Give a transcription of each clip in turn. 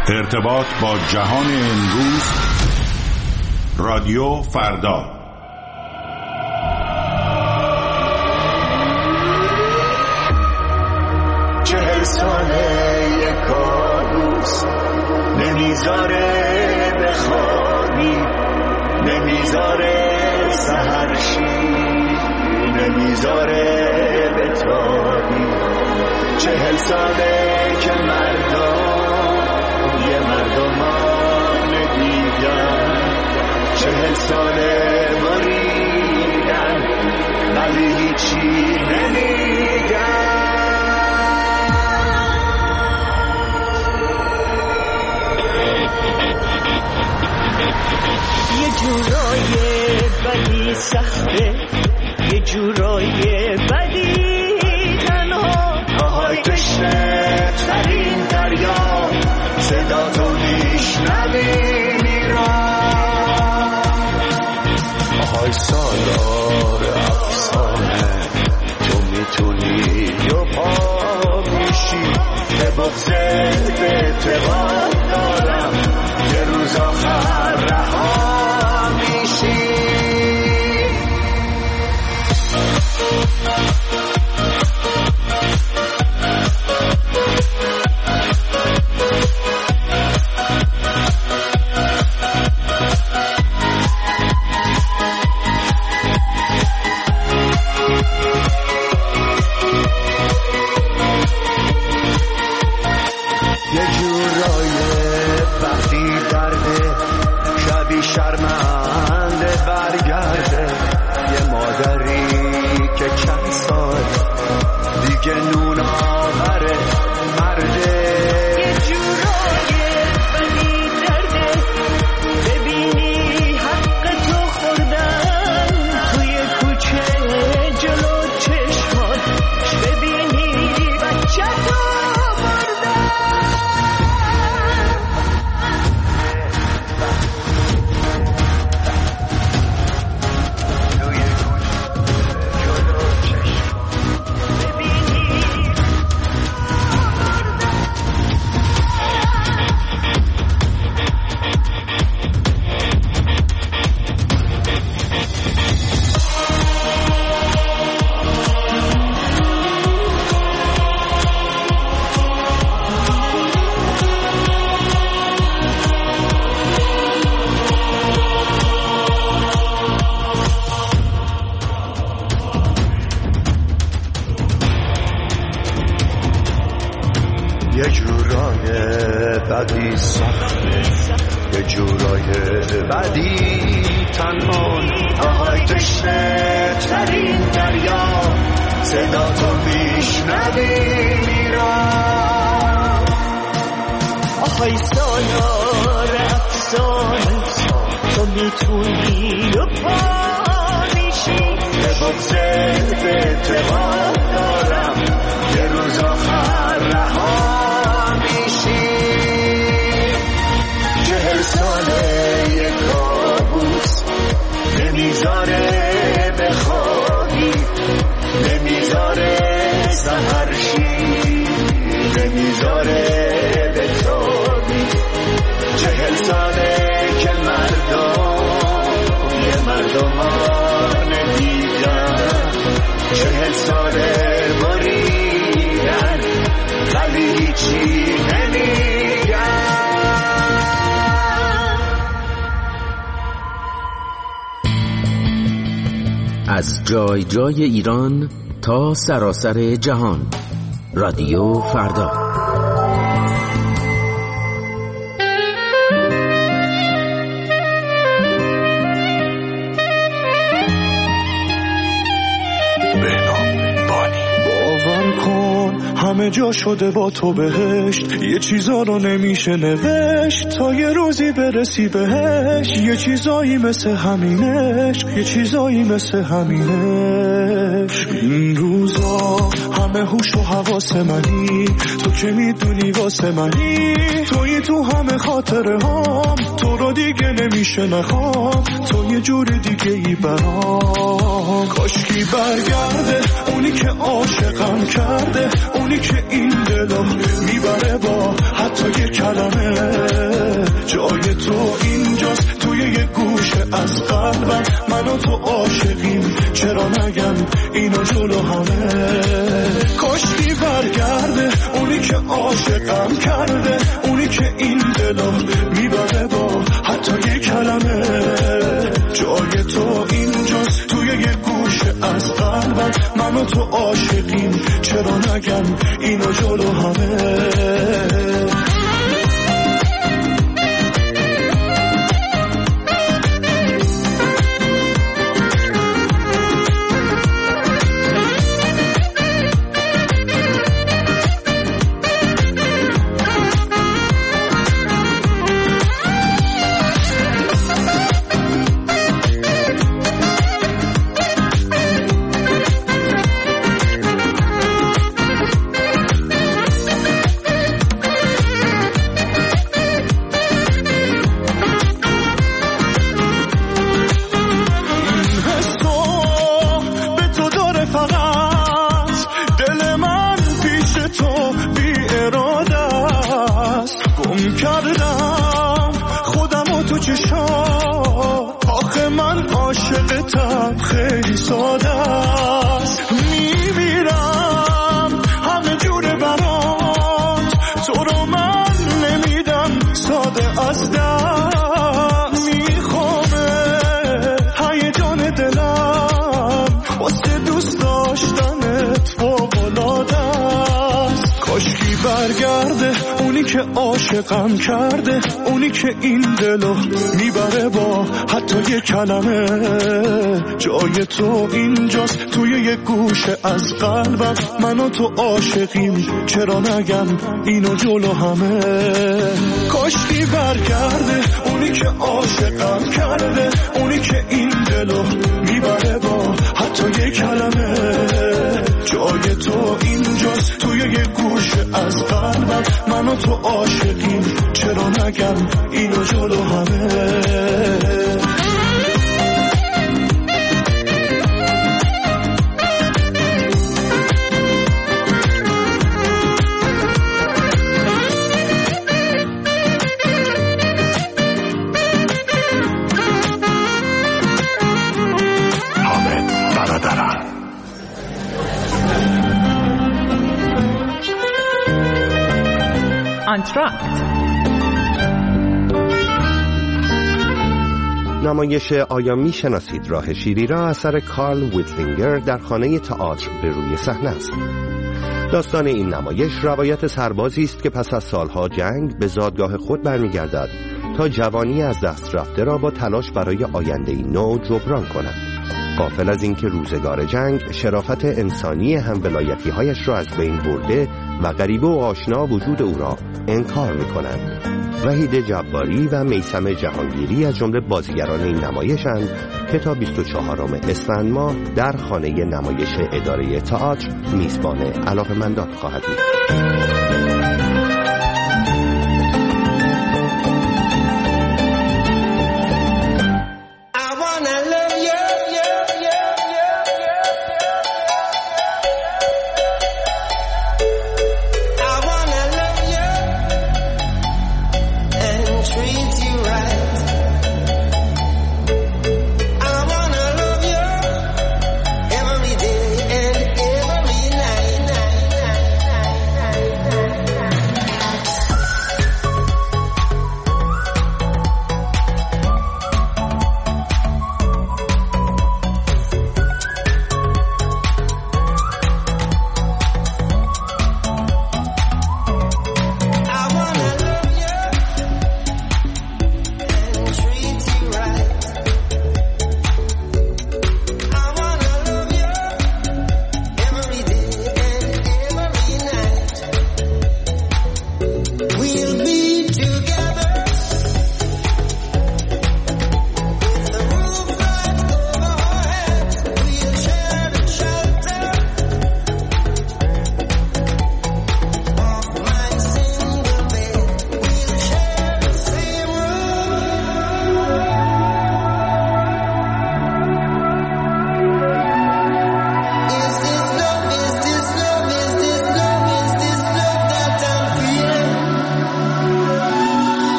ارتباط با جهان امروز. رادیو فردا. چهل ساله یک کابوس نمیذاره بخوابی، نمیذاره سحرشی، نمیذاره بتابی. 40 ساله که یه مردمان دیگر 40 ساله مریدن ولی هیچی نمیگن. یه جورای بدی سخته، یه جورای بدی تنها، آهای تشنه ترین دریا، صدا تو میشنوی میران. آهای سالار افسانه، تو میتونی یا پا میشی، به بغضت به اعتقاد دارم یه روز آخر رها میشی. شرمنده برگرده یه مادری که چند سال دیگه نون آوره مرده. یه جورای بدی درده، ببینی حق تو خوردن توی کوچه جلو چشمات، ببینی بچه تو بردن. یه جورای بدی سخته، یه جورای بدی تنها، آهای تشنه ترین دریا، صدا تو میشنوی میران. آهای سالار افسانه، تو میتونی و پا میشی، به بغضت به اعتقاد دارم یه روز آخر رها میشی. 40 ساله یک کابوس نمیذاره بخوابی، نمیذاره سحرشی، نمیذاره بتابی. 40 ساله که یه مردمان دیگر 40 ساله مریدن ولی هیچی نمیگن. از جای جای ایران تا سراسر جهان. رادیو فردا. همه جا شده با تو بهشت، یه چیزا رو نمیشه نوشت تا یه روزی برسی بهش. یه چیزایی مثل همینش، یه چیزایی مثل همینش. این روزا همه هوش و حواس منی، تو که میدونی واسه منی، توی تو همه خاطره هام، تو رو دیگه نمیشه نخوام، تو یه جور دیگه ای برام. کاشکی برگرده اونی که عاشقم کرده، اونی که این دلو میبره با حتی حتی یه کلمه. جای تو اینجاست توی یه گوشه از قلبم، من و تو عاشقیم چرا نگم اینو جلو همه. کاشکی برگرده اونی که عاشقم کرده، اونی که این دلو میبره با حتی یه کلمه. جای تو اینجاست توی یه گوشه از قلبم، من و تو عاشقیم چرا نگم اینو جلو همه. آخه من عاشقتم خیلی ساده است، میمیرم همه جوره برات، تو رو من نمیدم ساده از دست. میخوامه هیجان دلم واسه دوست داشتنت فوق‌العاده است. کاشکی برگرده اونی که عاشقم کرده، اونی که این دلو میبره با حتی یه کلمه. جای تو اینجاست توی یه گوشه از قلبم، من و تو عاشقیم چرا نگم اینو جلو همه. کاشکی برگرده اونی که عاشقم کرده، اونی که این دلو میبره با حتی یه کلمه. جای تو اینجاست توی یه گوشه از قلبم، من و تو عاشقیم چرا نگم اینو جلو همه. آنتراکت. نمایش آیا میشناسید راه شیری را اثر کارل ویتلینگر در خانه تئاتر به روی صحنه است. داستان این نمایش روایت سربازی است که پس از سالها جنگ به زادگاه خود برمیگردد تا جوانی از دست رفته را با تلاش برای آینده‌ای نو جبران کند. غافل از اینکه روزگار جنگ شرافت انسانی همولایتی‌هایش را از بین برده و غریبه و آشنا وجود او را انکار می‌کنند. وحید جباری و میثم جهانگیری از جمله بازیگران این نمایشند که تا 24 اسفند ماه در خانه نمایش اداره تئاتر میزبان علاقه‌مندان خواهد بود.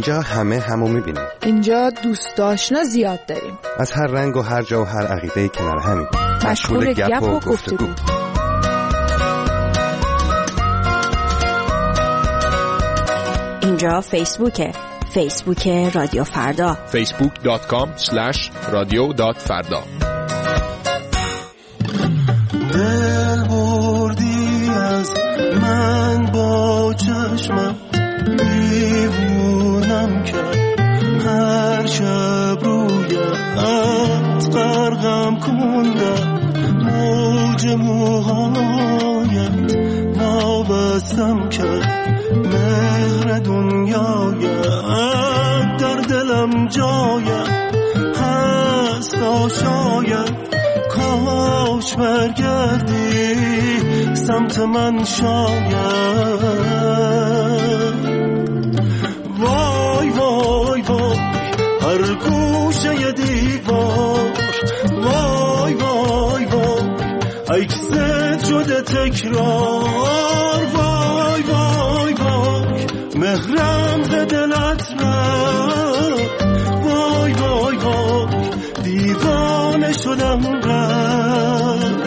اینجا همه همو میبینیم. اینجا دوست داشتنا زیاد داریم. از هر رنگ و هر جا و هر عقیده کنار همیم. مشغول گپ و گفتگو. اینجا فیسبوکه. فیسبوک رادیو فردا. facebook.com/radio.farda. دل بردی از من با چشمم، دیوونم کرد هر شب رویت غرقم کندم، موج موهایت وابستم کرد، مهر دنیایت در دلم جایت هست تا شاید کاش برگردی سمت من شاید. وای وای وای هر گوشه دیوار، وای وای وای عکست شده تکرار، وای وای وای مهرم ز دلت رفت، وای وای وای دیوانه شدم رفت.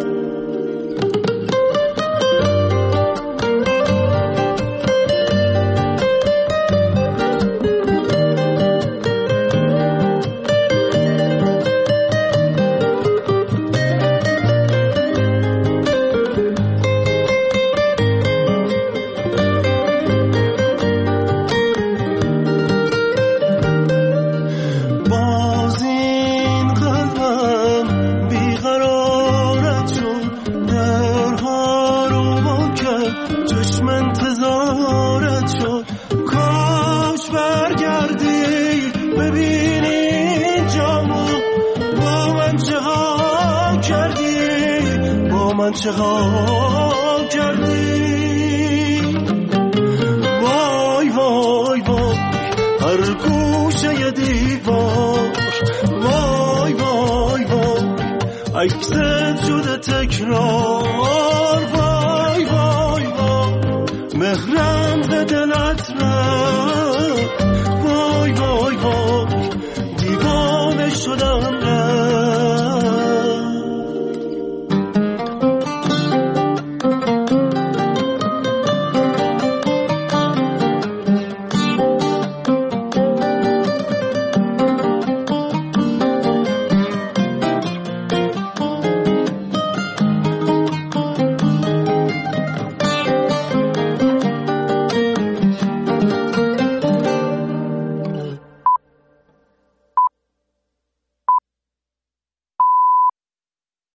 چه ها کردی؟ وای وای وای هر گوشه دیوار، وای وای وای عکست شده تکرار.